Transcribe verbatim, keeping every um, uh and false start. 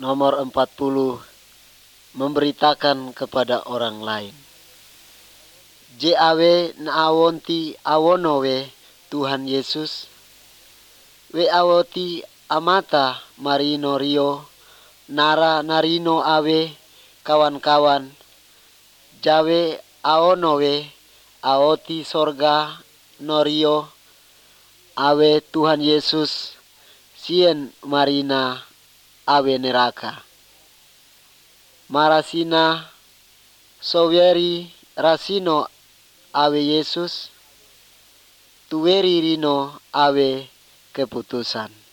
Nomor empat puluh. Memberitakan kepada orang lain. J A W na awonti awonowe Tuhan Yesus. We awoti amata marino rio. Nara narino awe kawan-kawan. Jawe aonowe aoti sorga norio. Awe Tuhan Yesus sien marina awe neraka. Marasina soweri rasino awe Yesus. Tuweri rino awe keputusan.